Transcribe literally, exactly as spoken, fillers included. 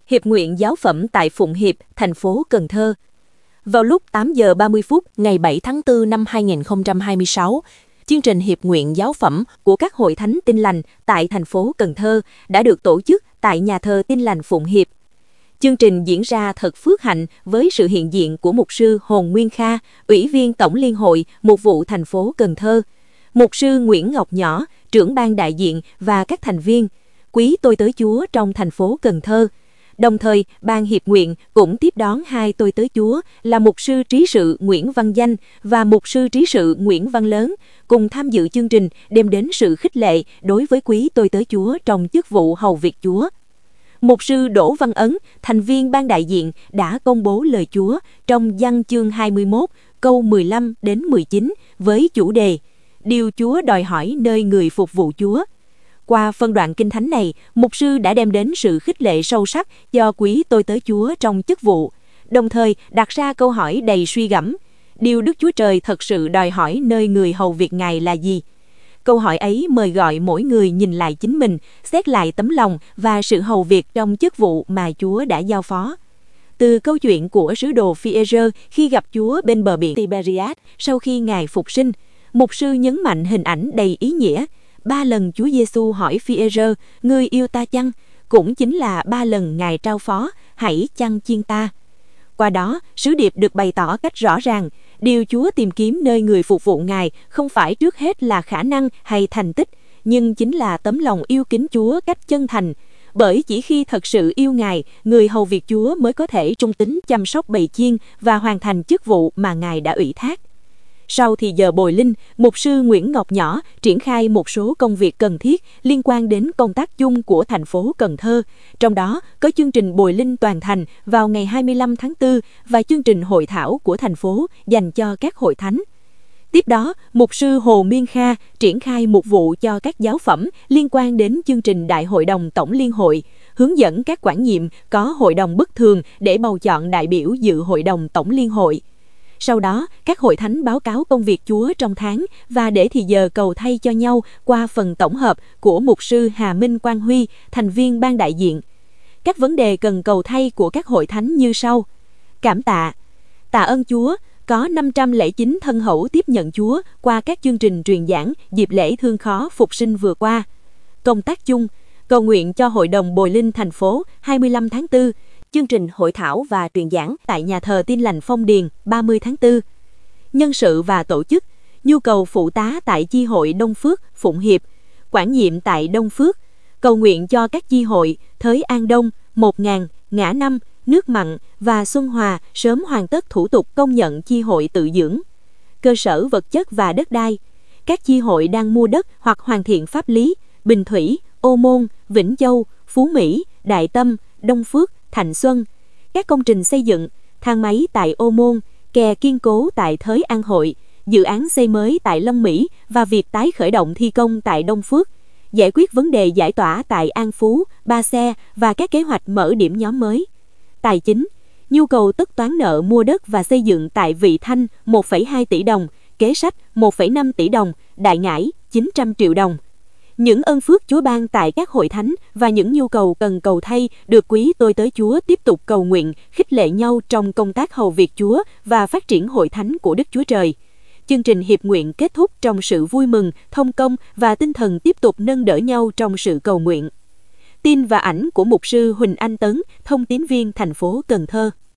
Hiệp nguyện giáo phẩm tại Phụng Hiệp, thành phố Cần Thơ. Vào lúc tám giờ ba mươi phút ngày bảy tháng tư năm hai nghìn không trăm hai mươi sáu, chương trình Hiệp nguyện giáo phẩm của các hội thánh Tin lành tại thành phố Cần Thơ đã được tổ chức tại nhà thờ Tin lành Phụng Hiệp. Chương trình diễn ra thật phước hạnh với sự hiện diện của mục sư Hồn Nguyên Kha, Ủy viên Tổng Liên hội Mục vụ thành phố Cần Thơ, mục sư Nguyễn Ngọc Nhỏ, trưởng ban đại diện và các thành viên, quý tôi tớ Chúa trong thành phố Cần Thơ. Đồng thời, ban hiệp nguyện cũng tiếp đón hai tôi tớ Chúa là mục sư trí sự Nguyễn Văn Danh và mục sư trí sự Nguyễn Văn Lớn cùng tham dự chương trình, đem đến sự khích lệ đối với quý tôi tớ Chúa trong chức vụ hầu việc Chúa. Mục sư Đỗ Văn Ấn, thành viên ban đại diện, đã công bố lời Chúa trong Giăng chương hai mươi mốt, câu mười lăm đến mười chín với chủ đề Điều Chúa đòi hỏi nơi người phục vụ Chúa. Qua phân đoạn kinh thánh này, mục sư đã đem đến sự khích lệ sâu sắc cho quý tôi tớ Chúa trong chức vụ, đồng thời đặt ra câu hỏi đầy suy gẫm: điều Đức Chúa Trời thật sự đòi hỏi nơi người hầu việc Ngài là gì? Câu hỏi ấy mời gọi mỗi người nhìn lại chính mình, xét lại tấm lòng và sự hầu việc trong chức vụ mà Chúa đã giao phó. Từ câu chuyện của sứ đồ Phi-e-rơ khi gặp Chúa bên bờ biển Tiberias sau khi Ngài phục sinh, mục sư nhấn mạnh hình ảnh đầy ý nghĩa. Ba lần Chúa Giêsu hỏi Phi-e-rơ, ngươi yêu ta chăng? Cũng chính là ba lần Ngài trao phó, hãy chăng chiên ta. Qua đó, sứ điệp được bày tỏ cách rõ ràng, điều Chúa tìm kiếm nơi người phục vụ Ngài không phải trước hết là khả năng hay thành tích, nhưng chính là tấm lòng yêu kính Chúa cách chân thành. Bởi chỉ khi thật sự yêu Ngài, người hầu việc Chúa mới có thể trung tín chăm sóc bầy chiên và hoàn thành chức vụ mà Ngài đã ủy thác. Sau thì giờ bồi linh, mục sư Nguyễn Ngọc Nhỏ triển khai một số công việc cần thiết liên quan đến công tác chung của thành phố Cần Thơ, trong đó có chương trình bồi linh toàn thành vào ngày hai mươi lăm tháng tư và chương trình hội thảo của thành phố dành cho các hội thánh. Tiếp đó, mục sư Hồ Miên Kha triển khai mục vụ cho các giáo phẩm liên quan đến chương trình Đại hội đồng Tổng Liên hội, hướng dẫn các quản nhiệm có hội đồng bất thường để bầu chọn đại biểu dự hội đồng Tổng Liên hội. Sau đó, các hội thánh báo cáo công việc Chúa trong tháng và để thì giờ cầu thay cho nhau qua phần tổng hợp của mục sư Hà Minh Quang Huy, thành viên ban đại diện. Các vấn đề cần cầu thay của các hội thánh như sau: cảm tạ, tạ ơn Chúa, có năm trăm lẻ chín thân hữu tiếp nhận Chúa qua các chương trình truyền giảng dịp lễ thương khó phục sinh vừa qua. Công tác chung, cầu nguyện cho Hội đồng Bồi linh thành phố hai mươi lăm tháng tư, chương trình hội thảo và truyền giảng tại nhà thờ Tin lành Phong Điền ba mươi tháng tư. Nhân sự và tổ chức, nhu cầu phụ tá tại chi hội Đông Phước, Phụng Hiệp, quản nhiệm tại Đông Phước, cầu nguyện cho các chi hội Thới An Đông, một nghìn, Ngã Năm, Nước Mặn và Xuân Hòa sớm hoàn tất thủ tục công nhận chi hội tự dưỡng. Cơ sở vật chất và đất đai, các chi hội đang mua đất hoặc hoàn thiện pháp lý: Bình Thủy, Ô Môn, Vĩnh Châu, Phú Mỹ, Đại Tâm, Đông Phước, Thạnh Xuân. Các công trình xây dựng, thang máy tại Ô Môn, kè kiên cố tại Thới An Hội, dự án xây mới tại Long Mỹ và việc tái khởi động thi công tại Đông Phước, giải quyết vấn đề giải tỏa tại An Phú, Ba Xe và các kế hoạch mở điểm nhóm mới. Tài chính, nhu cầu tất toán nợ mua đất và xây dựng tại Vị Thanh một phẩy hai tỷ đồng, Kế Sách một phẩy năm tỷ đồng, Đại Ngãi chín trăm triệu đồng. Những ơn phước Chúa ban tại các hội thánh và những nhu cầu cần cầu thay được quý tôi tớ Chúa tiếp tục cầu nguyện, khích lệ nhau trong công tác hầu việc Chúa và phát triển hội thánh của Đức Chúa Trời. Chương trình hiệp nguyện kết thúc trong sự vui mừng, thông công và tinh thần tiếp tục nâng đỡ nhau trong sự cầu nguyện. Tin và ảnh của mục sư Huỳnh Anh Tấn, thông tín viên thành phố Cần Thơ.